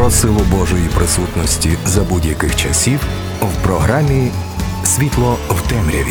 Про силу Божої присутності за будь-яких часів в програмі «Світло в темряві».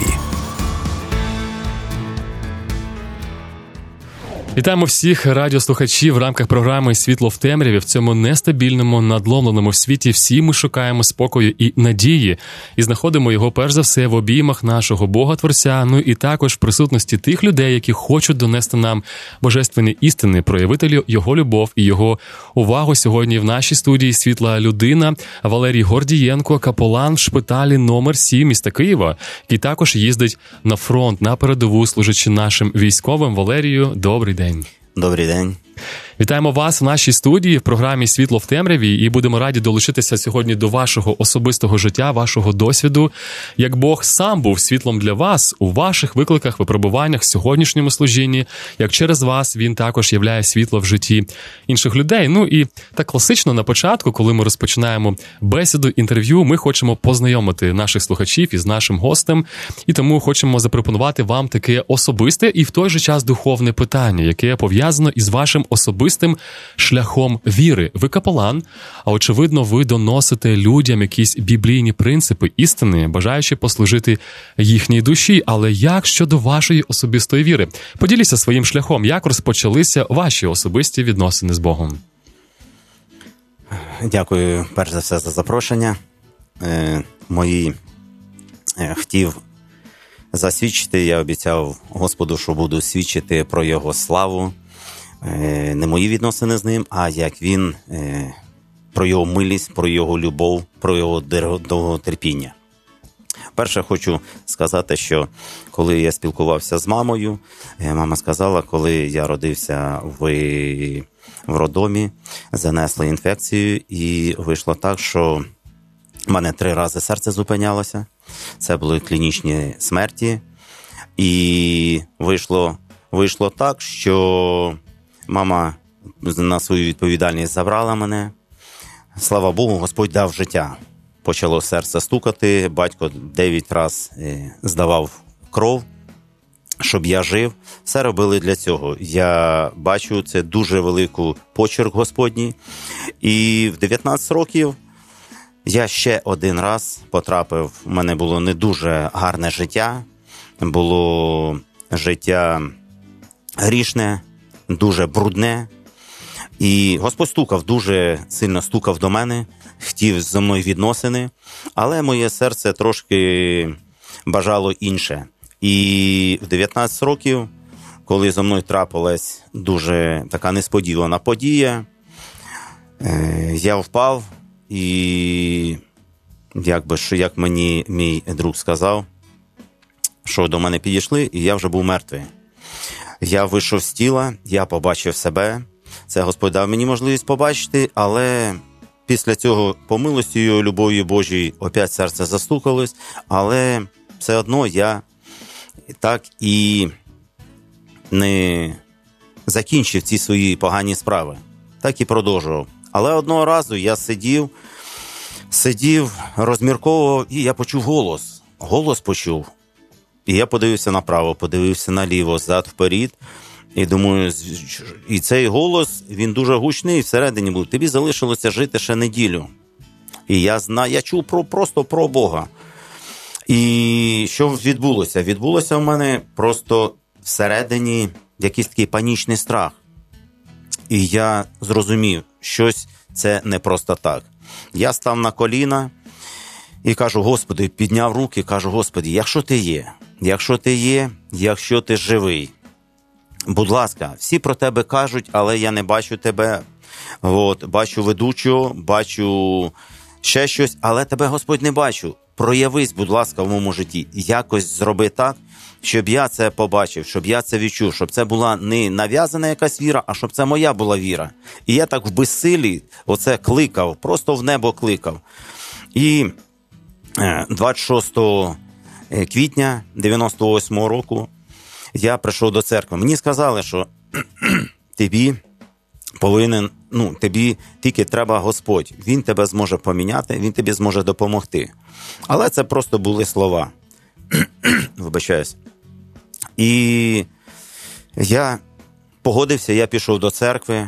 Вітаємо всіх радіослухачів в рамках програми «Світло в темряві». В цьому нестабільному, надломленому світі всі ми шукаємо спокою і надії. І знаходимо його, перш за все, в обіймах нашого Бога-Творця, ну і також в присутності тих людей, які хочуть донести нам божественні істини, проявити його любов і його увагу. Сьогодні в нашій студії світла людина Валерій Гордієнко, капелан в шпиталі номер 7 міста Києва, який також їздить на фронт, на передову, служачи нашим військовим. Валерію, добрий день. Добрий день. Вітаємо вас в нашій студії в програмі «Світло в темряві» і будемо раді долучитися сьогодні до вашого особистого життя, вашого досвіду. Як Бог сам був світлом для вас у ваших викликах, випробуваннях, сьогоднішньому служінні, як через вас Він також являє світло в житті інших людей. Ну і так класично на початку, коли ми розпочинаємо бесіду, інтерв'ю, ми хочемо познайомити наших слухачів із нашим гостем, і тому хочемо запропонувати вам таке особисте і в той же час духовне питання, яке пов'язано із вашим особистим шляхом віри. Ви капелан, а очевидно, ви доносите людям якісь біблійні принципи, істини, бажаючи послужити їхній душі. Але як щодо вашої особистої віри? Поділіться своїм шляхом, як розпочалися ваші особисті відносини з Богом? Дякую, перш за все, за запрошення. Хотів засвідчити, я обіцяв Господу, що буду свідчити про Його славу. Не мої відносини з ним, а як він, про його милість, про його любов, про його довготерпіння. Перше, хочу сказати, що коли я спілкувався з мамою, мама сказала, коли я родився в роддомі, занесли інфекцію, і вийшло так, що в мене 3 рази серце зупинялося. Це були клінічні смерті. І вийшло так, що мама на свою відповідальність забрала мене. Слава Богу, Господь дав життя. Почало серце стукати, батько 9 разів здавав кров, щоб я жив. Все робили для цього. Я бачу, це дуже великий почерк Господній. І в 19 років я ще один раз потрапив, у мене було не дуже гарне життя, було життя грішне, дуже брудне. І Господь дуже сильно стукав до мене, хотів зі мною відносини, але моє серце трошки бажало інше. І в 19 років, коли зі мною трапилась дуже така несподівана подія, я впав, і як мені мій друг сказав, що до мене підійшли, і я вже був мертвий. Я вийшов з тіла, я побачив себе. Це Господь дав мені можливість побачити, але після цього, по милості і любові Божій, опять серце застукалось, але все одно я так і не закінчив ці свої погані справи. Так і продовжував. Але одного разу я сидів, розмірковував, і я почув голос. Голос почув. І я подивився направо, подивився наліво, зад, вперед. І думаю, і цей голос, він дуже гучний, всередині був. Тобі залишилося жити ще неділю. І я чув просто про Бога. І що відбулося? Відбулося в мене просто всередині якийсь такий панічний страх. І я зрозумів, щось це не просто так. Я став на коліна і кажу, Господи, підняв руки, кажу, Господи, якщо ти живий, будь ласка, всі про тебе кажуть, але я не бачу тебе. Бачу ведучого, бачу ще щось, але тебе, Господь, не бачу. Проявись, будь ласка, в моєму житті. Якось зроби так, щоб я це побачив, щоб я це відчув, щоб це була не нав'язана якась віра, а щоб це моя була віра. І я так в безсилі оце кликав, просто в небо кликав. І 26 квітня 98-го року я прийшов до церкви. Мені сказали, що тобі тільки треба Господь. Він тебе зможе поміняти, він тобі зможе допомогти. Але це просто були слова. Вибачаюсь. І я погодився, я пішов до церкви.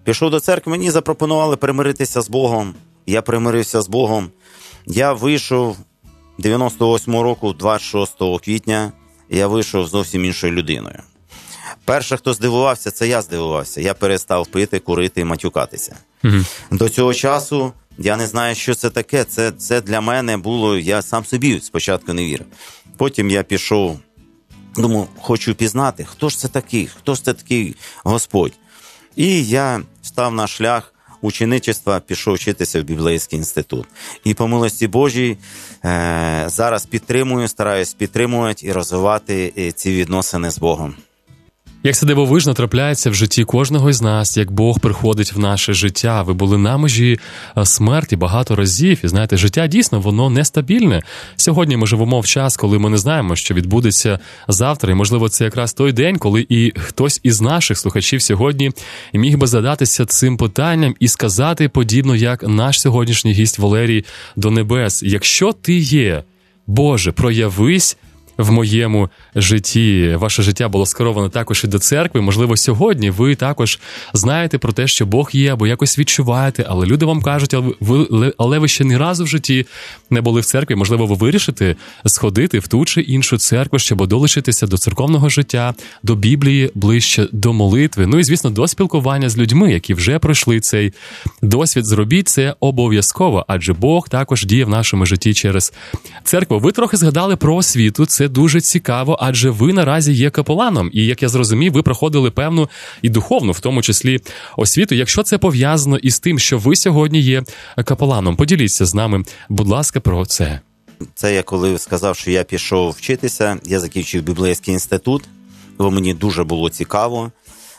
Пішов до церкви, мені запропонували примиритися з Богом. Я примирився з Богом. Я вийшов 98-го року, 26 квітня, я вийшов зовсім іншою людиною. Перше, хто здивувався, це я здивувався. Я перестав пити, курити і матюкатися. До цього часу я не знаю, що це таке. Це для мене було, я сам собі спочатку не вірив. Потім я пішов, думав, хочу пізнати, хто ж це такий Господь. І я став на шлях ученичества, пішов вчитися в Біблейський інститут. І по милості Божій зараз стараюсь підтримувати і розвивати ці відносини з Богом. Як це дивовижно трапляється в житті кожного із нас, як Бог приходить в наше життя. Ви були на межі смерті багато разів. І знаєте, життя дійсно, воно нестабільне. Сьогодні ми живемо в час, коли ми не знаємо, що відбудеться завтра. І, можливо, це якраз той день, коли і хтось із наших слухачів сьогодні міг би задатися цим питанням і сказати, подібно як наш сьогоднішній гість Валерій до небес: якщо ти є, Боже, проявись в моєму житті. Ваше життя було скероване також і до церкви. Можливо, сьогодні ви також знаєте про те, що Бог є, або якось відчуваєте, але люди вам кажуть, але ви ще ні разу в житті не були в церкві. Можливо, ви вирішите сходити в ту чи іншу церкву, щоб долучитися до церковного життя, до Біблії, ближче до молитви. Ну і, звісно, до спілкування з людьми, які вже пройшли цей досвід. Зробіть це обов'язково, адже Бог також діє в нашому житті через церкву. Ви трохи згадали про освіту. Це дуже цікаво, адже ви наразі є капеланом. І, як я зрозумів, ви проходили певну і духовну, в тому числі, освіту. Якщо це пов'язано із тим, що ви сьогодні є капеланом, поділіться з нами, будь ласка, про це. Це я коли сказав, що я пішов вчитися, я закінчив Біблейський інститут, бо мені дуже було цікаво,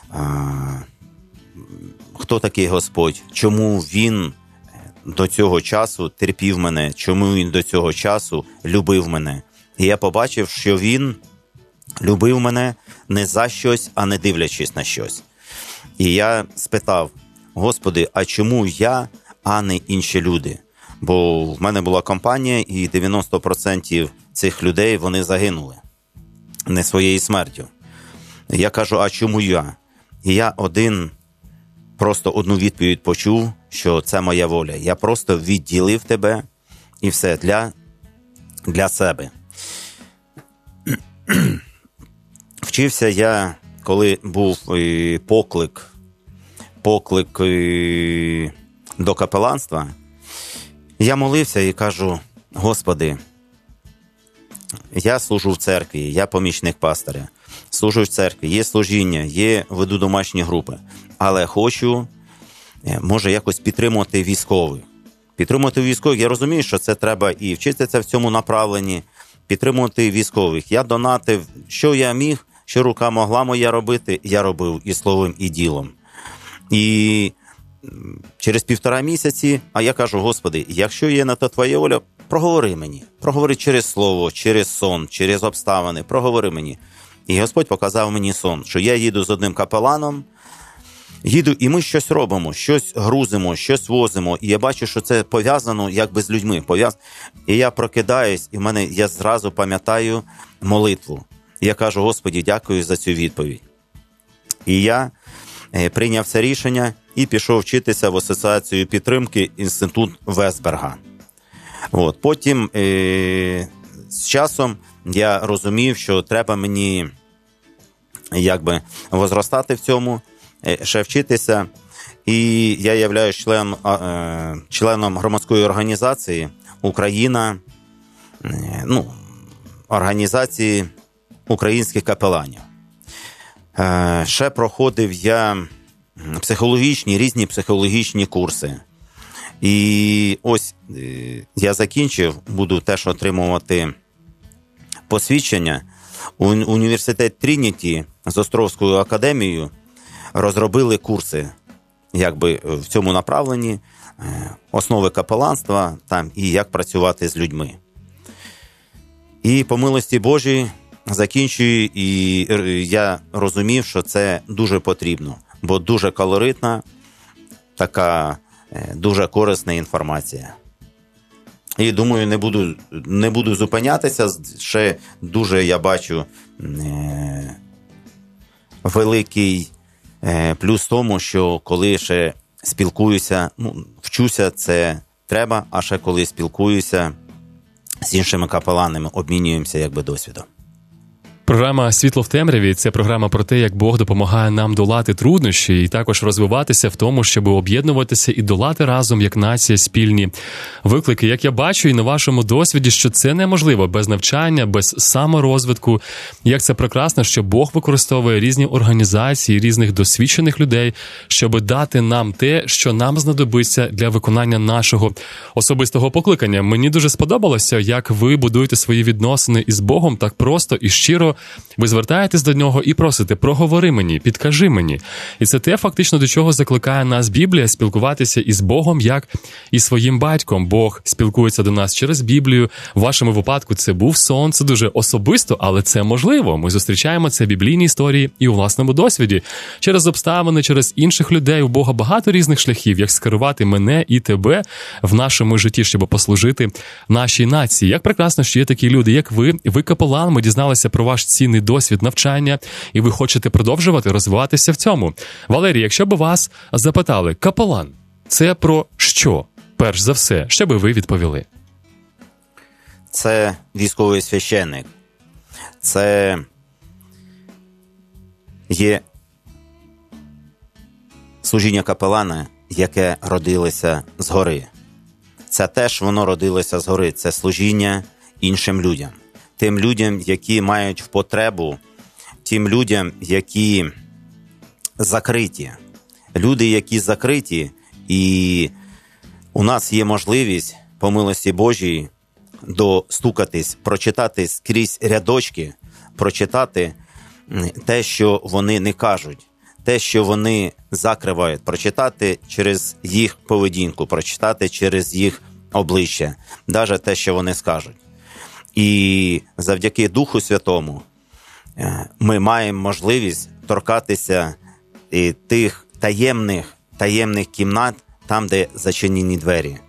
хто такий Господь, чому Він до цього часу терпів мене, чому Він до цього часу любив мене. І я побачив, що Він любив мене не за щось, а не дивлячись на щось. І я спитав: Господи, а чому я, а не інші люди? Бо в мене була компанія, і 90% цих людей, вони загинули не своєю смертю. Я кажу, а чому я? І я просто одну відповідь почув, що це моя воля. Я просто відділив тебе і все для себе. Вчився я, коли був поклик до капеланства, я молився і кажу: Господи, я служу в церкві, я помічник пастиря, служу в церкві, є служіння, веду домашні групи, але хочу, може, якось підтримувати військових. Підтримувати військових, я розумію, що це треба і вчитися в цьому направленні, підтримувати військових. Я донатив, що я міг, що рука могла моя робити, я робив і словом, і ділом. І через 1,5 місяці, а я кажу: Господи, якщо є на то Твоя воля, проговори мені. Проговори через слово, через сон, через обставини, проговори мені. І Господь показав мені сон, що я їду з одним капеланом, і ми щось робимо, щось грузимо, щось возимо. І я бачу, що це пов'язано якби з людьми. І я прокидаюсь, і я зразу пам'ятаю молитву. І я кажу: Господи, дякую за цю відповідь. І я прийняв це рішення і пішов вчитися в Асоціацію підтримки інститут Весберга. Потім з часом я розумів, що треба мені возростати в цьому, ще вчитися. І я являюсь членом громадської організації «Україна», організації українських капеланів. Ще проходив я різні психологічні курси. І ось я закінчив, буду теж отримувати посвідчення. Університет Трініті з Островською академією розробили курси в цьому направленні, основи капеланства і як працювати з людьми. І по милості Божій закінчую, і я розумів, що це дуже потрібно, бо дуже колоритна, така дуже корисна інформація. І думаю, не буду зупинятися, ще дуже я бачу великий Плюс в тому, що коли ще спілкуюся, вчуся, це треба, а ще коли спілкуюся з іншими капеланами, обмінюємося якби досвідом. Програма «Світло в темряві» – це програма про те, як Бог допомагає нам долати труднощі і також розвиватися в тому, щоб об'єднуватися і долати разом, як нація, спільні виклики. Як я бачу і на вашому досвіді, що це неможливо без навчання, без саморозвитку. Як це прекрасно, що Бог використовує різні організації, різних досвідчених людей, щоб дати нам те, що нам знадобиться для виконання нашого особистого покликання. Мені дуже сподобалося, як ви будуєте свої відносини із Богом так просто і щиро. Ви звертаєтесь до нього і просите: проговори мені, підкажи мені. І це те, фактично, до чого закликає нас Біблія, спілкуватися із Богом, як і своїм батьком. Бог спілкується до нас через Біблію. В вашому випадку це був сон, це дуже особисто, але це можливо. Ми зустрічаємо це в біблійній історії і у власному досвіді. Через обставини, через інших людей у Бога багато різних шляхів, як скерувати мене і тебе в нашому житті, щоб послужити нашій нації. Як прекрасно, що є такі люди, як ви капелан, ми дізналися про ваш цінний досвід навчання, і ви хочете продовжувати розвиватися в цьому. Валерій, якщо б вас запитали: капелан – це про що? Перш за все, що би ви відповіли? Це військовий священник. Це є служіння капелана, яке родилося згори. Це теж воно родилося згори. Це служіння іншим людям. Тим людям, які мають потребу, тим людям, які закриті. Люди, які закриті, і у нас є можливість, по милості Божій, достукатись, прочитати скрізь рядочки, прочитати те, що вони не кажуть, те, що вони закривають, прочитати через їх поведінку, прочитати через їх обличчя, навіть те, що вони скажуть. І завдяки Духу Святому ми маємо можливість торкатися тих таємних кімнат, там, де зачинені двері.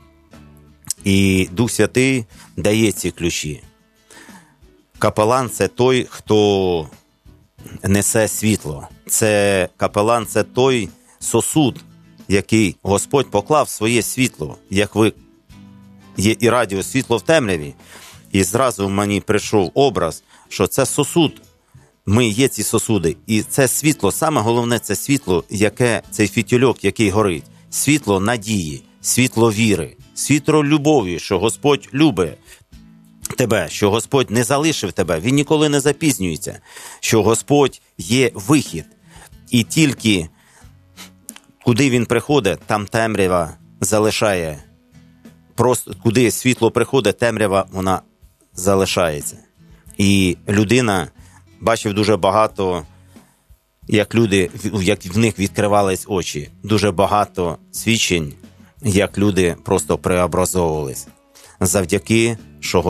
І Дух Святий дає ці ключі. Капелан – це той, хто несе світло. Капелан – це той сосуд, який Господь поклав своє світло, як ви є і радіо «Світло в темряві». І зразу в мені прийшов образ, що це сосуд. Ми є ці сосуди. І це світло, саме головне, це світло, цей фітільок, який горить. Світло надії, світло віри, світло любові, що Господь любить тебе, що Господь не залишив тебе, Він ніколи не запізнюється, що Господь є вихід. І тільки куди Він приходить, там темрява залишає. Просто куди світло приходить, темрява, вона залишається. І людина, бачив дуже багато, як в них відкривались очі. Дуже багато свідчень, як люди просто преобразовувались. Завдяки, що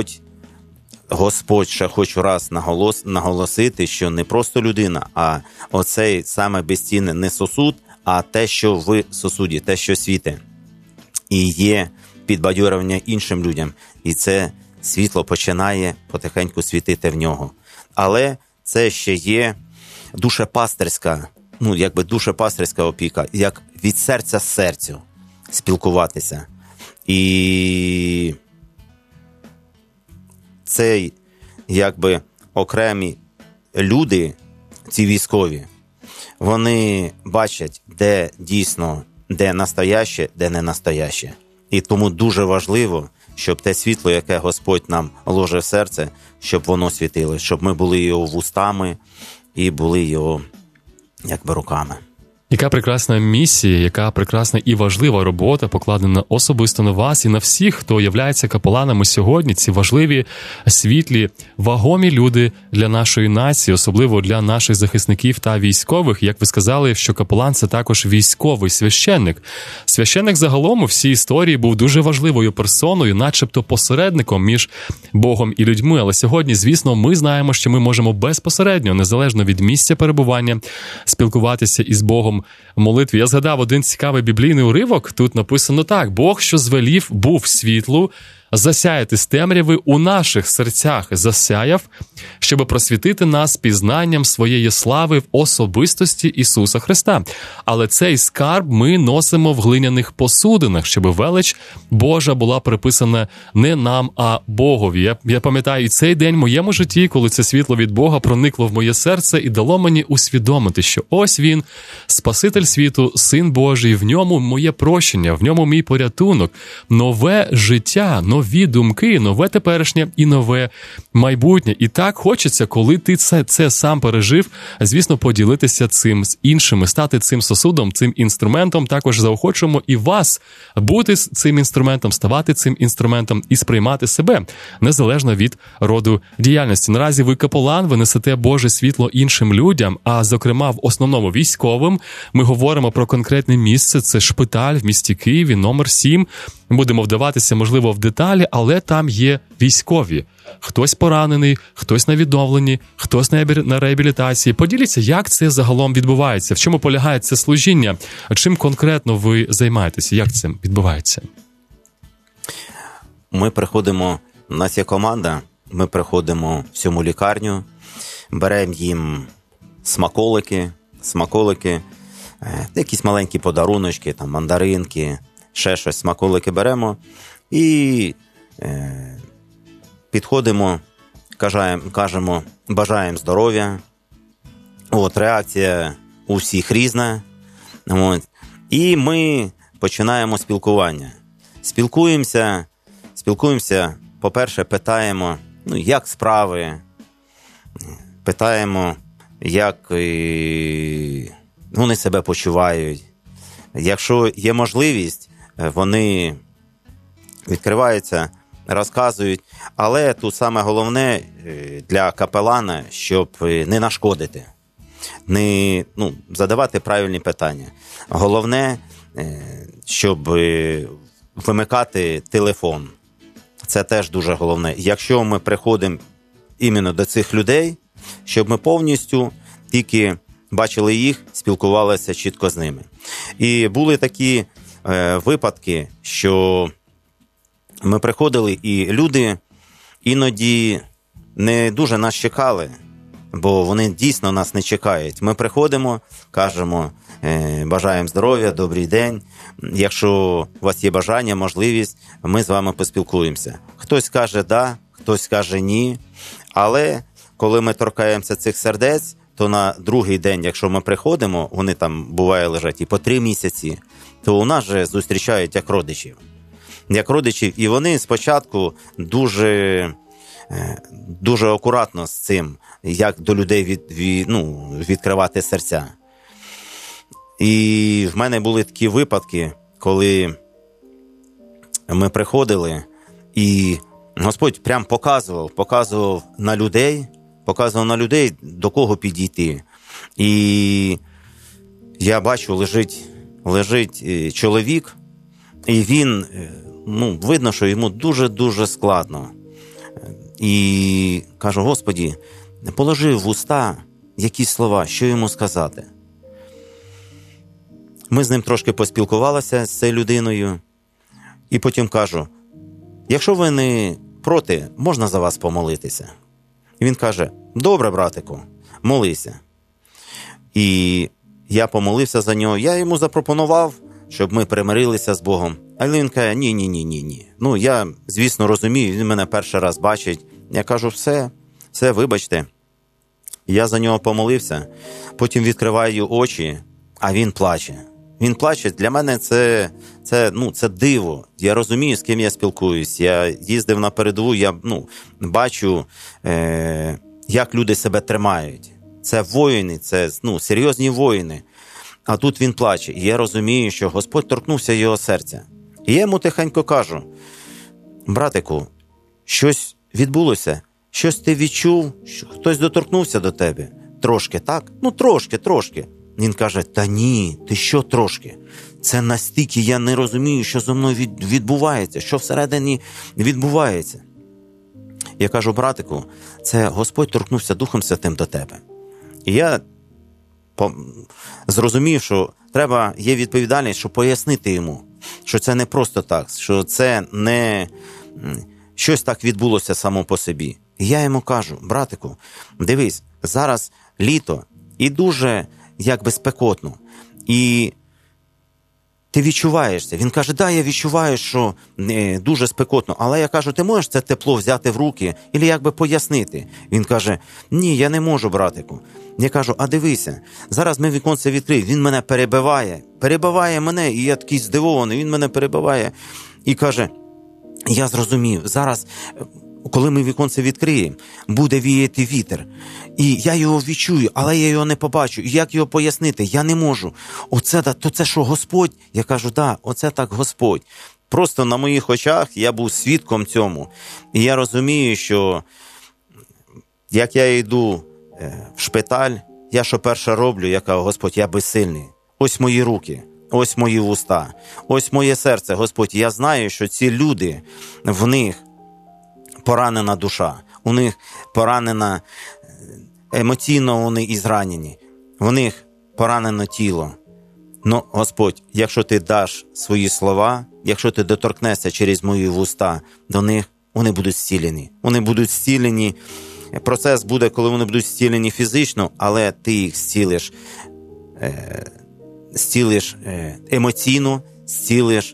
Господь, ще хочу раз наголосити, що не просто людина, а оцей саме безцінний не сосуд, а те, що в сосуді, те, що світить. І є підбадьорювання іншим людям. І це світло починає потихеньку світити в нього. Але це ще є душепастирська, душепастирська опіка, як від серця з серцю спілкуватися. І цей, окремі люди, ці військові, вони бачать, де дійсно, де настояще, де не настояще. І тому дуже важливо, щоб те світло, яке Господь нам ложе в серце, щоб воно світило, щоб ми були його вустами і були його руками. Яка прекрасна місія, яка прекрасна і важлива робота покладена особисто на вас і на всіх, хто являється капеланами сьогодні. Ці важливі, світлі, вагомі люди для нашої нації, особливо для наших захисників та військових. Як ви сказали, що капелан – це також військовий священник. Священник загалом у всій історії був дуже важливою персоною, начебто посередником між Богом і людьми. Але сьогодні, звісно, ми знаємо, що ми можемо безпосередньо, незалежно від місця перебування, спілкуватися із Богом в молитві. Я згадав один цікавий біблійний уривок. Тут написано так: Бог, що звелів, був світлу, засяяти з темряви у наших серцях засяяв, щоб просвітити нас пізнанням своєї слави в особистості Ісуса Христа. Але цей скарб ми носимо в глиняних посудинах, щоб велич Божа була приписана не нам, а Богові. Я пам'ятаю і цей день в моєму житті, коли це світло від Бога проникло в моє серце і дало мені усвідомити, що ось Він, Спаситель світу, Син Божий, в ньому моє прощення, в ньому мій порятунок, нове життя, нові думки, нове теперішнє і нове майбутнє. І так хочеться, коли ти це сам пережив, звісно, поділитися цим з іншими, стати цим сосудом, цим інструментом. Також заохочуємо і вас бути цим інструментом, ставати цим інструментом і сприймати себе, незалежно від роду діяльності. Наразі ви капелан, ви несете Боже світло іншим людям, а зокрема в основному військовим. Ми говоримо про конкретне місце, це шпиталь в місті Києві, номер 7. Будемо вдаватися, можливо, в деталі, але там є військові. Хтось поранений, хтось на відновленні, хтось на реабілітації. Поділіться, як це загалом відбувається, в чому полягає це служіння, чим конкретно ви займаєтеся, як це відбувається? Ми приходимо, у нас є команда, ми приходимо в цьому лікарню, беремо їм смаколики, якісь маленькі подаруночки, там мандаринки, ще щось, смаколики беремо і підходимо, кажемо, бажаємо здоров'я. Реакція у всіх різна. І ми починаємо спілкування. Спілкуємося, по-перше, питаємо, як справи, питаємо, як вони себе почувають. Якщо є можливість, вони відкриваються, розказують. Але тут саме головне для капелана, щоб не нашкодити, не задавати правильні питання. Головне, щоб вимикати телефон. Це теж дуже головне. Якщо ми приходимо іменно до цих людей, щоб ми повністю тільки бачили їх, спілкувалися чітко з ними. І були такі випадки, що ми приходили, і люди іноді не дуже нас чекали, бо вони дійсно нас не чекають. Ми приходимо, кажемо, бажаємо здоров'я, добрий день. Якщо у вас є бажання, можливість, ми з вами поспілкуємося. Хтось каже «да», хтось каже «ні». Але коли ми торкаємося цих сердець, то на другий день, якщо ми приходимо, вони там, буває, лежать і по 3 місяці, то у нас же зустрічають як родичів. І вони спочатку дуже акуратно з цим, як до людей відкривати серця. І в мене були такі випадки, коли ми приходили, і Господь прям показував на людей, до кого підійти. І я бачу, лежить чоловік, і він, видно, що йому дуже-дуже складно. І кажу, Господі, положи в уста якісь слова, що йому сказати. Ми з ним трошки поспілкувалися, з цією людиною, і потім кажу, якщо ви не проти, можна за вас помолитися? І він каже, добре, братику, молися. І я помолився за нього, я йому запропонував, щоб ми примирилися з Богом. Але він каже, ні. Я, звісно, розумію, він мене перший раз бачить. Я кажу, все, вибачте. Я за нього помолився, потім відкриваю очі, а він плаче. Він плаче, для мене це диво. Я розумію, з ким я спілкуюсь. Я їздив на передову, я бачу, як люди себе тримають. Це воїни, це серйозні воїни. А тут він плаче. І я розумію, що Господь торкнувся його серця. І я йому тихенько кажу, братику, щось відбулося, щось ти відчув, що хтось доторкнувся до тебе. Трошки, так? Трошки. Він каже, та ні, ти що трошки? Це настільки я не розумію, що зо мною відбувається, що всередині відбувається. Я кажу, братику, це Господь торкнувся Духом Святим до тебе. І я зрозумів, що є відповідальність, щоб пояснити йому, що це не просто так, що це щось так відбулося само по собі. І я йому кажу: братику, дивись, зараз літо і дуже якби спекотно. І ти відчуваєш це. Він каже: да, я відчуваю, що дуже спекотно. Але я кажу: ти можеш це тепло взяти в руки? Або якби пояснити? Він каже: ні, я не можу, братику. Я кажу: а дивися, зараз ми віконце відкриємо. Він мене перебиває мене, і я такий здивований. Він мене перебиває і каже: я зрозумів, зараз, коли ми віконце відкриємо, буде віяти вітер. І я його відчую, але я його не побачу. І як його пояснити? Я не можу. То це що, Господь? Я кажу: да, оце так Господь. Просто на моїх очах я був свідком цьому. І я розумію, що як я йду в шпиталь, я що перше роблю, я кажу: Господь, я безсильний. Ось мої руки. Ось мої вуста, ось моє серце, Господь. Я знаю, що ці люди, в них поранена душа, у них поранена, емоційно вони і зранені, в них поранено тіло. Но, Господь, якщо ти даш свої слова, якщо ти доторкнешся через мої вуста до них, вони будуть зцілені. Вони будуть зцілені. Процес буде, коли вони будуть зцілені фізично, але ти їх зцілиш емоційно, зцілиш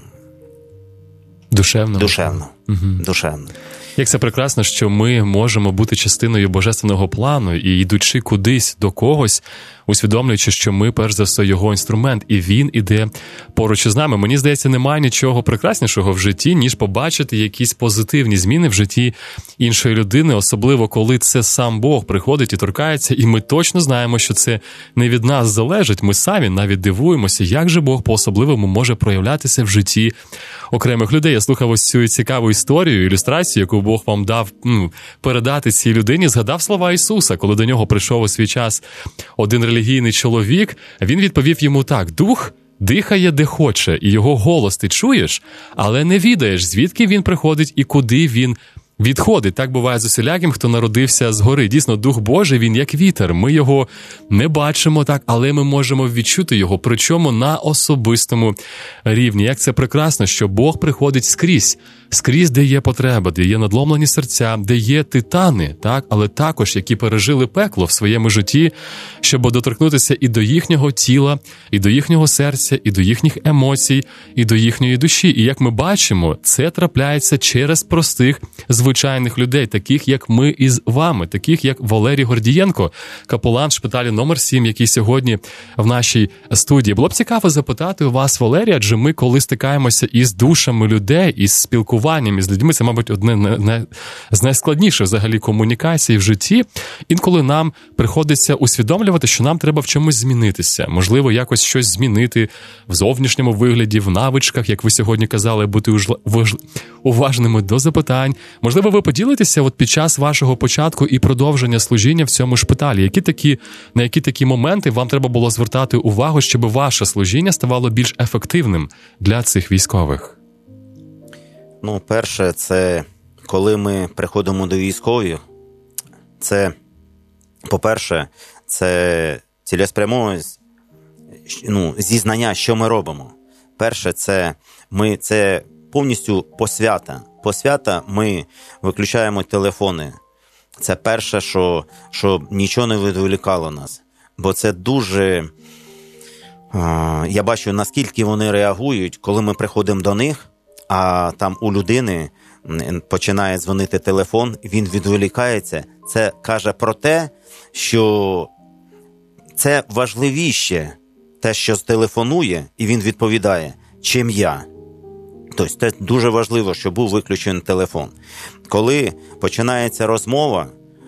душевно. Душевно. Як це прекрасно, що ми можемо бути частиною божественного плану і йдучи кудись до когось, усвідомлюючи, що ми, перш за все, його інструмент, і він іде поруч із нами. Мені здається, немає нічого прекраснішого в житті, ніж побачити якісь позитивні зміни в житті іншої людини, особливо коли це сам Бог приходить і торкається, і ми точно знаємо, що це не від нас залежить. Ми самі навіть дивуємося, як же Бог по-особливому може проявлятися в житті окремих людей. Я слухав ось цю цікаву історію, ілюстрацію, яку Бог вам дав передати цій людині, згадав слова Ісуса, коли до нього прийшов у свій час один релігійний чоловік, він відповів йому так: «Дух дихає де хоче, і його голос ти чуєш, але не відаєш, звідки він приходить і куди він відходить». Так буває з усіляким, хто народився згори. Дійсно, Дух Божий, він як вітер. Ми його не бачимо так, але ми можемо відчути його, причому на особистому рівні. Як це прекрасно, що Бог приходить скрізь, де є потреба, де є надломлені серця, де є титани, так, але також, які пережили пекло в своєму житті, щоб доторкнутися і до їхнього тіла, і до їхнього серця, і до їхніх емоцій, і до їхньої душі. І як ми бачимо, це трапляється через простих, звичайних людей, таких як ми із вами, таких як Валерій Гордієнко, капелан шпиталю номер 7, який сьогодні в нашій студії. Було б цікаво запитати у вас, Валерій, адже ми, коли стикаємося із душами людей, із спілкуванням із людьми, це, мабуть, одне з найскладніших взагалі комунікацій в житті, інколи нам приходиться усвідомлювати, що нам треба в чомусь змінитися. Можливо, якось щось змінити в зовнішньому вигляді, в навичках, як ви сьогодні казали, бути уважними до запитань. Можливо, ви поділитеся під час вашого початку і продовження служіння в цьому шпиталі. На які такі моменти вам треба було звертати увагу, щоб ваше служіння ставало більш ефективним для цих військових? Перше, це коли ми приходимо до військових, це, по-перше, це цілеспрямованість, зізнання, що ми робимо. Перше, це повністю посвята. Посвята, ми виключаємо телефони. Це перше, що нічого не відволікало нас. Бо це дуже... Я бачу, наскільки вони реагують, коли ми приходимо до них, а там у людини починає дзвонити телефон, він відволікається. Це каже про те, що це важливіше, те, що зтелефонує, і він відповідає, чим я. Тобто це дуже важливо, щоб був виключений телефон. Коли починається розмова,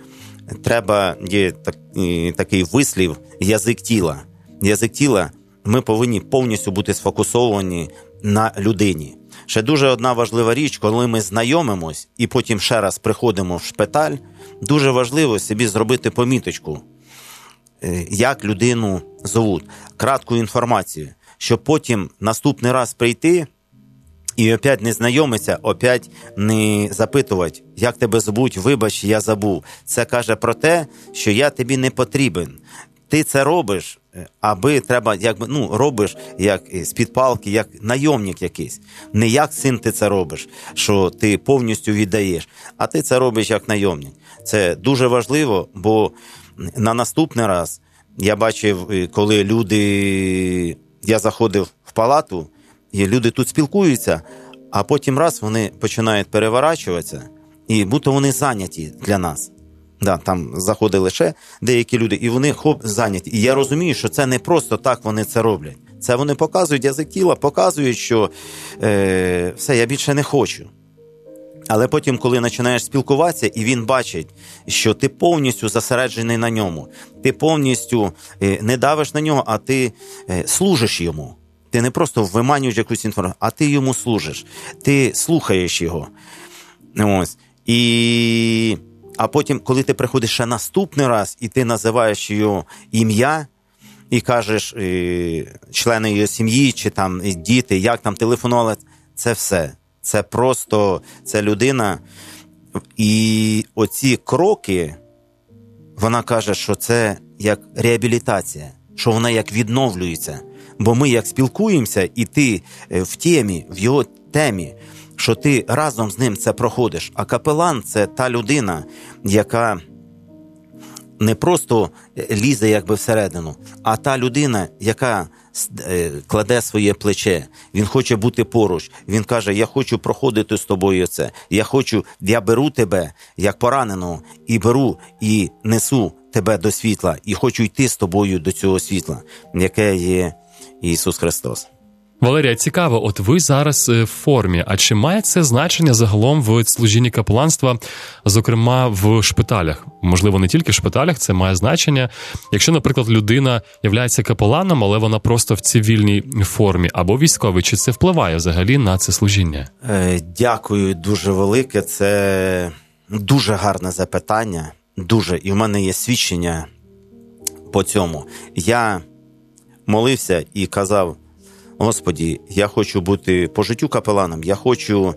є такий вислів «язик тіла». Язик тіла, ми повинні повністю бути сфокусовані на людині. Ще дуже одна важлива річ, коли ми знайомимось і потім ще раз приходимо в шпиталь, дуже важливо собі зробити поміточку, як людину зовуть, кратку інформацію, щоб потім наступний раз прийти і опять не знайомитися, опять не запитувати, як тебе звуть, вибач, я забув. Це каже про те, що я тобі не потрібен. Ти це робиш аби треба, робиш як з-під палки, як найомник якийсь. Не як син ти це робиш, що ти повністю віддаєш, а ти це робиш як найомник. Це дуже важливо, бо на наступний раз я бачив, коли я заходив в палату, і люди тут спілкуються, а потім раз вони починають переворачуватися, і будто вони зайняті для нас. Да, там заходили ще деякі люди, і вони зайняті. І я розумію, що це не просто так вони це роблять. Це вони показують язик тіла, показують, що все, я більше не хочу. Але потім, коли починаєш спілкуватися, і він бачить, що ти повністю зосереджений на ньому, ти повністю не давиш на нього, а ти служиш йому. Ти не просто виманюєш якусь інформацію, а ти йому служиш. Ти слухаєш його. Ось. А потім, коли ти приходиш ще наступний раз, і ти називаєш його ім'я, і кажеш члени його сім'ї, чи там діти, як там телефонували, це все. Це просто, це людина. І оці кроки, вона каже, що це як реабілітація, що вона як відновлюється. Бо ми як спілкуємося, і ти в темі, в його темі, що ти разом з ним це проходиш. А капелан – це та людина, яка не просто лізе якби всередину, а та людина, яка кладе своє плече. Він хоче бути поруч. Він каже, я хочу проходити з тобою це. Я беру тебе як пораненого, і беру, і несу тебе до світла. І хочу йти з тобою до цього світла, яке є Ісус Христос. Валерія, цікаво, от ви зараз в формі, а чи має це значення загалом в служінні капеланства, зокрема в шпиталях? Можливо, не тільки в шпиталях, це має значення. Якщо, наприклад, людина являється капеланом, але вона просто в цивільній формі, або військовий, чи це впливає взагалі на це служіння? Дякую дуже велике, це дуже гарне запитання, дуже, і в мене є свідчення по цьому. Я молився і казав, Господі, я хочу бути по життю капеланом, я хочу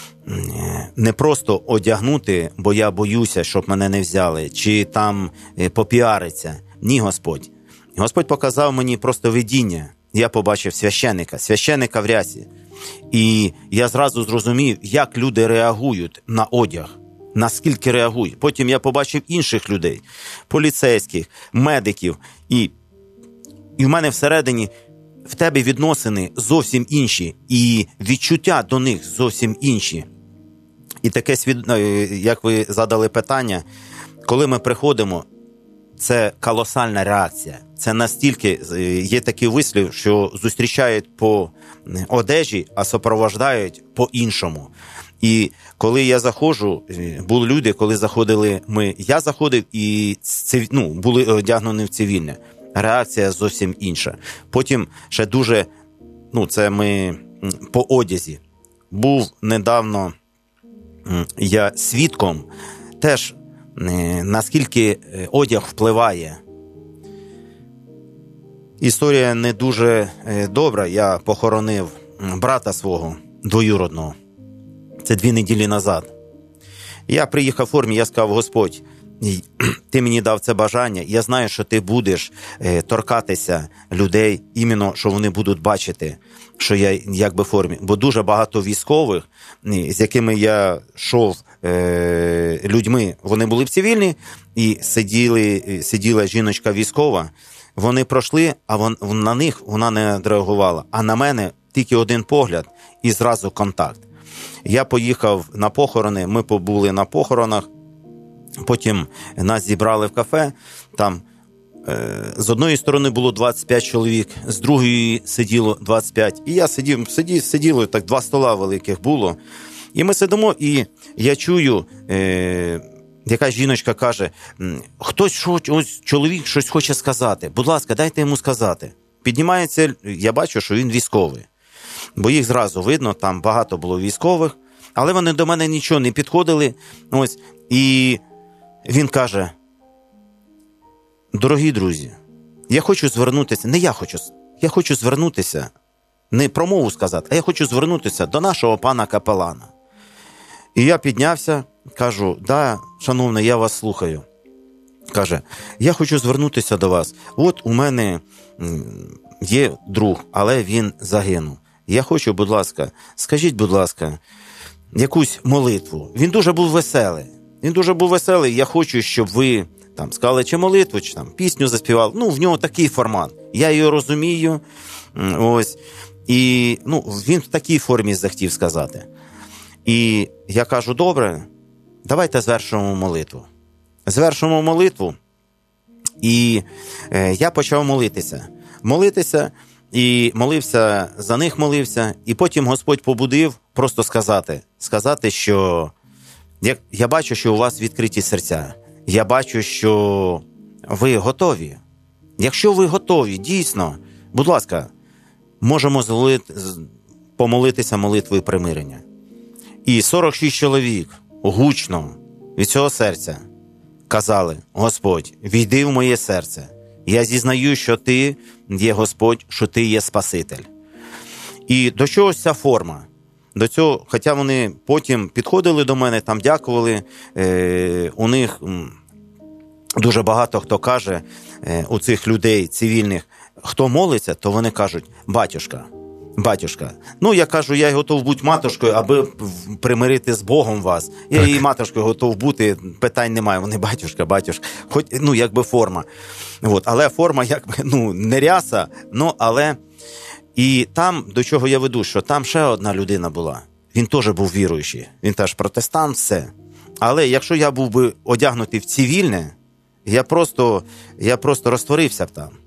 не просто одягнути, бо я боюся, щоб мене не взяли, чи там попіариться. Ні, Господь. Господь показав мені просто видіння. Я побачив священника в рясі. І я зразу зрозумів, як люди реагують на одяг, наскільки реагують. Потім я побачив інших людей, поліцейських, медиків. І в мене всередині в тебе відносини зовсім інші, і відчуття до них зовсім інші. І таке, як ви задали питання, коли ми приходимо, це колосальна реакція. Це настільки, є такий вислів, що зустрічають по одежі, а супроводжають по-іншому. І коли я заходжу, були люди, коли заходили я заходив і були одягнені в цивільне. Реакція зовсім інша. Потім ще дуже, це ми по одязі. Був недавно я свідком теж, наскільки одяг впливає. Історія не дуже добра. Я похоронив брата свого двоюродного. Це 2 неділі назад. Я приїхав в формі, я сказав, Господь, ти мені дав це бажання, я знаю, що ти будеш торкатися людей, іменно, що вони будуть бачити, що я якби в формі. Бо дуже багато військових, з якими я йшов людьми, вони були в цивільні, і сиділа жіночка військова, вони пройшли, а на них вона не реагувала, а на мене тільки один погляд і зразу контакт. Я поїхав на похорони, ми побули на похоронах, потім нас зібрали в кафе, там з одної сторони було 25 чоловік, з другої сиділо 25. І я сиділо, так 2 стола великих було. І ми сидимо, і я чую, якась жіночка каже, ось чоловік щось хоче сказати, будь ласка, дайте йому сказати. Піднімається, я бачу, що він військовий. Бо їх зразу видно, там багато було військових, але вони до мене нічого не підходили. Ось, і він каже, дорогі друзі, я хочу звернутися, я хочу звернутися, не промову сказати, а я хочу звернутися до нашого пана капелана. І я піднявся, кажу, да, шановний, я вас слухаю. каже, я хочу звернутися до вас. От у мене є друг, але він загинув. Я хочу, будь ласка, скажіть, будь ласка, якусь молитву. Він дуже був веселий. Я хочу, щоб ви там сказали чи молитву, чи там пісню заспівали. Ну, в нього такий формат. Я її розумію. Ось. І він в такій формі захотів сказати. І я кажу, добре, давайте звершимо молитву. І я почав молитися, і молився, за них молився, і потім Господь побудив просто сказати, що я бачу, що у вас відкриті серця, я бачу, що ви готові. Якщо ви готові, дійсно, будь ласка, можемо помолитися молитвою примирення. І 46 чоловік гучно від цього серця казали, Господь, війди в моє серце. Я зізнаю, що ти є Господь, що ти є Спаситель. І до чого ця форма? До цього, хоча вони потім підходили до мене, там дякували, у них дуже багато хто каже, у цих людей цивільних, хто молиться, то вони кажуть, батюшка. Я кажу, я готов бути матушкою, аби примирити з Богом вас. Я і матушкою готов бути, питань немає, вони батюшка. Хоч, якби форма. Але форма, не ряса, але... І там, до чого я веду, що там ще одна людина була. Він теж був віруючий, він теж протестант, все. Але якщо я був би одягнутий в цивільне, я просто розтворився б там.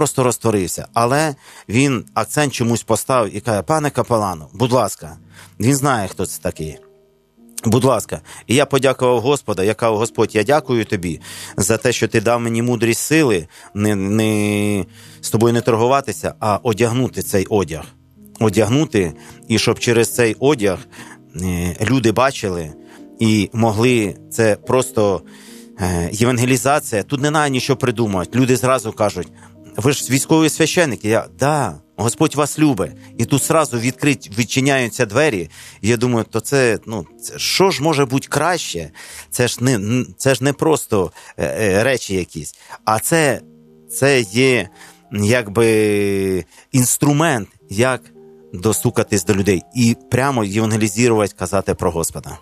Але він акцент чомусь поставив і каже, пане капелану, будь ласка, він знає, хто це такий. Будь ласка. І я подякував Господа, я кажу, Господь, я дякую тобі за те, що ти дав мені мудрість сили не з тобою не торгуватися, а одягнути цей одяг. Одягнути, і щоб через цей одяг люди бачили і могли, це просто євангелізація, тут не треба нічого придумувати. Люди зразу кажуть, ви ж військовий священник. Да, Господь вас любить. І тут зразу відчиняються двері. І я думаю, то це що ж може бути краще? Це ж не просто речі якісь, а це є якби інструмент, як достукатись до людей і прямо євангелізувати, казати про Господа.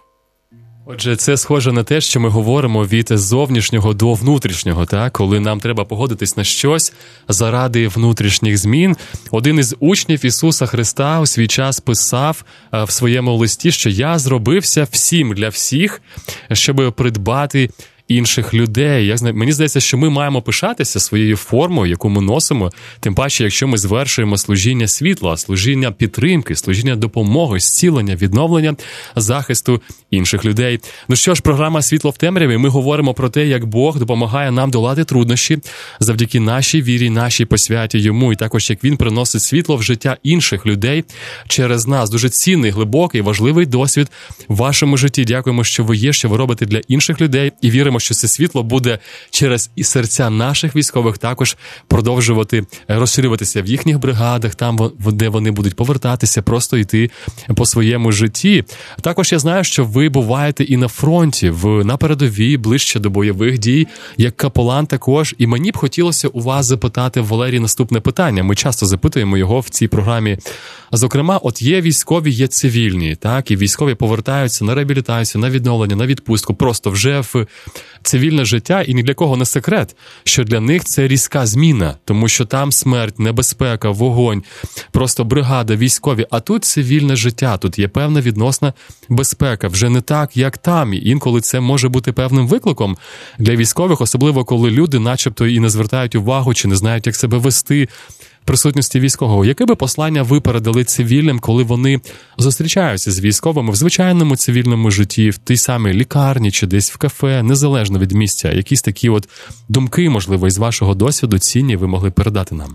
Отже, це схоже на те, що ми говоримо від зовнішнього до внутрішнього, так? Коли нам треба погодитись на щось заради внутрішніх змін. Один із учнів Ісуса Христа у свій час писав в своєму листі, що я зробився всім для всіх, щоб придбати інших людей. Мені здається, що ми маємо пишатися своєю формою, яку ми носимо, тим паче, якщо ми звершуємо служіння світла, служіння підтримки, служіння допомоги, зцілення, відновлення, захисту інших людей. Ну що ж, програма «Світло в темряві», ми говоримо про те, як Бог допомагає нам долати труднощі завдяки нашій вірі, нашій посвяті Йому, і також як Він приносить світло в життя інших людей через нас. Дуже цінний, глибокий, важливий досвід в вашому житті. Дякуємо, що ви є, що ви робите для інших людей, і віримо, що це світло буде через і серця наших військових також продовжувати розширюватися в їхніх бригадах, там, де вони будуть повертатися, просто йти по своєму житті. Також я знаю, що ви буваєте і на фронті, на передовій, ближче до бойових дій, як капелан також. І мені б хотілося у вас запитати, Валерій, наступне питання. Ми часто запитуємо його в цій програмі. Зокрема, от є військові, є цивільні, так, і військові повертаються на реабілітацію, на відновлення, на відпустку, просто вже в цивільне життя, і ні для кого не секрет, що для них це різка зміна, тому що там смерть, небезпека, вогонь, просто бригада, військові, а тут цивільне життя, тут є певна відносна безпека, вже не так, як там, і інколи це може бути певним викликом для військових, особливо коли люди начебто і не звертають увагу, чи не знають, як себе вести в присутності військового. Яке би послання ви передали цивільним, коли вони зустрічаються з військовими в звичайному цивільному житті, в тій самій лікарні чи десь в кафе, незалежно від місця? Якісь такі от думки, можливо, із вашого досвіду цінні ви могли передати нам?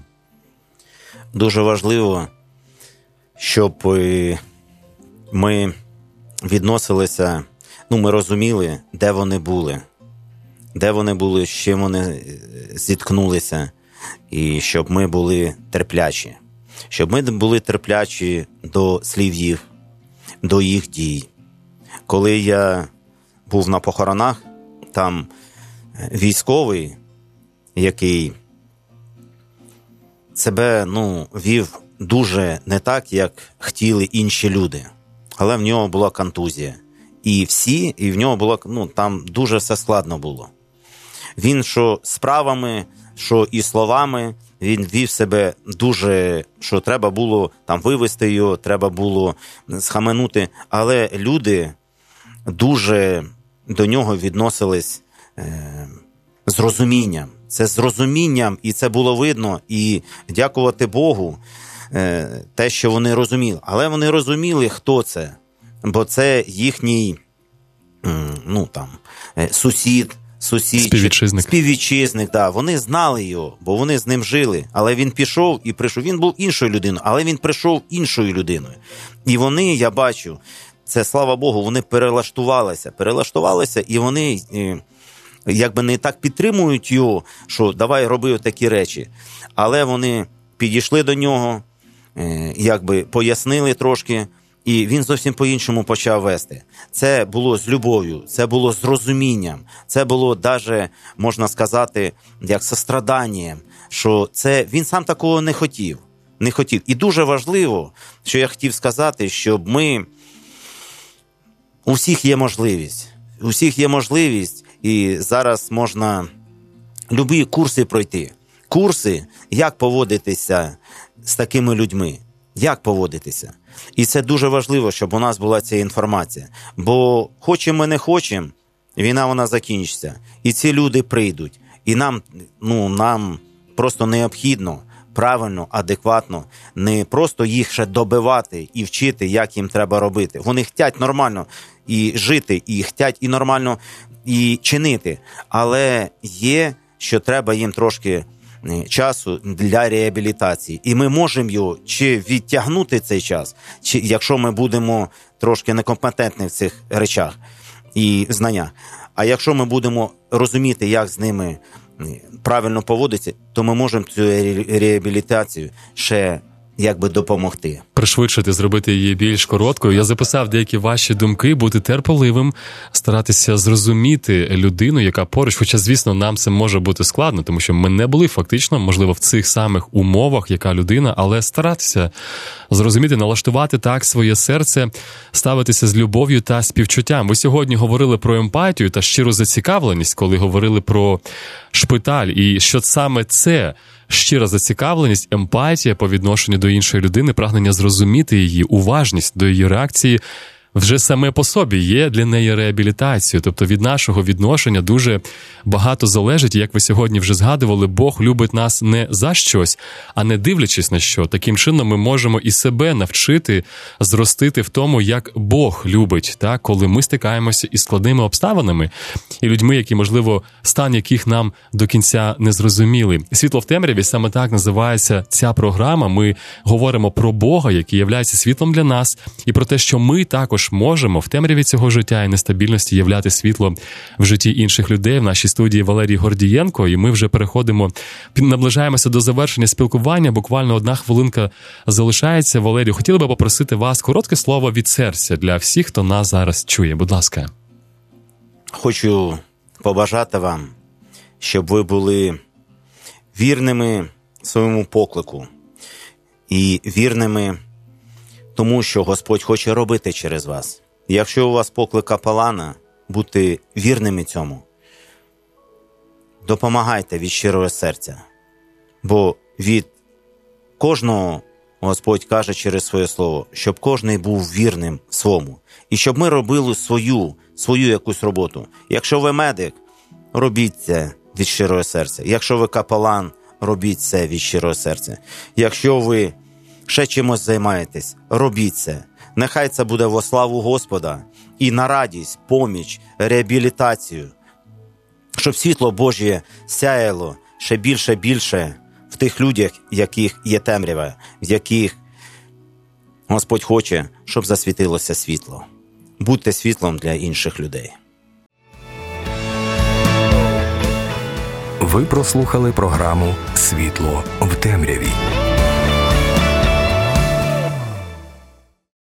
Дуже важливо, щоб ми відносилися, ми розуміли, де вони були, з чим вони зіткнулися, і щоб ми були терплячі. Щоб ми були терплячі до слів їх, до їх дій. Коли я був на похоронах, там військовий, який себе вів дуже не так, як хотіли інші люди. Але в нього була контузія. І в нього було, там дуже все складно було. Він що справами, що і словами, він вів себе дуже, що треба було там вивести його, треба було схаменути. Але люди дуже до нього відносились з розумінням. Це з розумінням, і це було видно. І дякувати Богу, те, що вони розуміли. Але вони розуміли, хто це. Бо це їхній сусід, співвітчизник, да. Вони знали його, бо вони з ним жили. Але він пішов і прийшов. Він був іншою людиною, але він прийшов іншою людиною. І вони, я бачу, це, слава Богу, вони перелаштувалися, і вони якби не так підтримують його, що давай роби такі речі. Але вони підійшли до нього, якби пояснили трошки, і він зовсім по-іншому почав вести. Це було з любов'ю, це було з розумінням, це було даже, можна сказати, як состраданням, що це він сам такого не хотів. І дуже важливо, що я хотів сказати, щоб у всіх є можливість, і зараз можна любі курси пройти. Курси, як поводитися з такими людьми, як поводитися. І це дуже важливо, щоб у нас була ця інформація. Бо хочемо, не хочемо, війна вона закінчиться. І ці люди прийдуть. І нам просто необхідно правильно, адекватно, не просто їх ще добивати і вчити, як їм треба робити. Вони хочуть нормально і жити, і хочуть і нормально і чинити. Але є, що треба їм трошки часу для реабілітації. І ми можемо його чи відтягнути цей час, чи якщо ми будемо трошки некомпетентні в цих речах і знаннях. А якщо ми будемо розуміти, як з ними правильно поводитися, то ми можемо цю реабілітацію ще якби допомогти. Пришвидшити, зробити її більш короткою. Я записав деякі ваші думки, бути терпеливим, старатися зрозуміти людину, яка поруч. Хоча, звісно, нам це може бути складно, тому що ми не були фактично, можливо, в цих самих умовах, яка людина, але старатися зрозуміти, налаштувати так своє серце, ставитися з любов'ю та співчуттям. Ви сьогодні говорили про емпатію та щиру зацікавленість, коли говорили про шпиталь, і що саме це щира зацікавленість, емпатія по відношенню до іншої людини, прагнення зрозуміти її, уважність до її реакції вже саме по собі є для неї реабілітацією. Тобто від нашого відношення дуже багато залежить. Як ви сьогодні вже згадували, Бог любить нас не за щось, а не дивлячись на що. Таким чином ми можемо і себе навчити, зростити в тому, як Бог любить, так? Коли ми стикаємося із складними обставинами і людьми, які, можливо, стан яких нам до кінця не зрозуміли. «Світло в темряві» саме так називається ця програма. Ми говоримо про Бога, який являється світлом для нас, і про те, що ми також можемо в темряві цього життя і нестабільності являти світло в житті інших людей. В нашій студії Валерій Гордієнко, і ми вже наближаємося до завершення спілкування. Буквально 1 хвилинка залишається. Валерію, хотіли би попросити вас коротке слово від серця для всіх, хто нас зараз чує. Будь ласка. Хочу побажати вам, щоб ви були вірними своєму поклику і вірними тому, що Господь хоче робити через вас. Якщо у вас поклик капелана, будьте вірними цьому. Допомагайте від щирого серця. Бо від кожного Господь каже через своє слово, щоб кожний був вірним своєму. І щоб ми робили свою якусь роботу. Якщо ви медик, робіть це від щирого серця. Якщо ви капелан, робіть це від щирого серця. Якщо ви ще чимось займаєтесь, робіть це. Нехай це буде во славу Господа і на радість, поміч, реабілітацію. Щоб світло Божє сяяло ще більше в тих людях, в яких є темрява, в яких Господь хоче, щоб засвітилося світло. Будьте світлом для інших людей. Ви прослухали програму «Світло в темряві».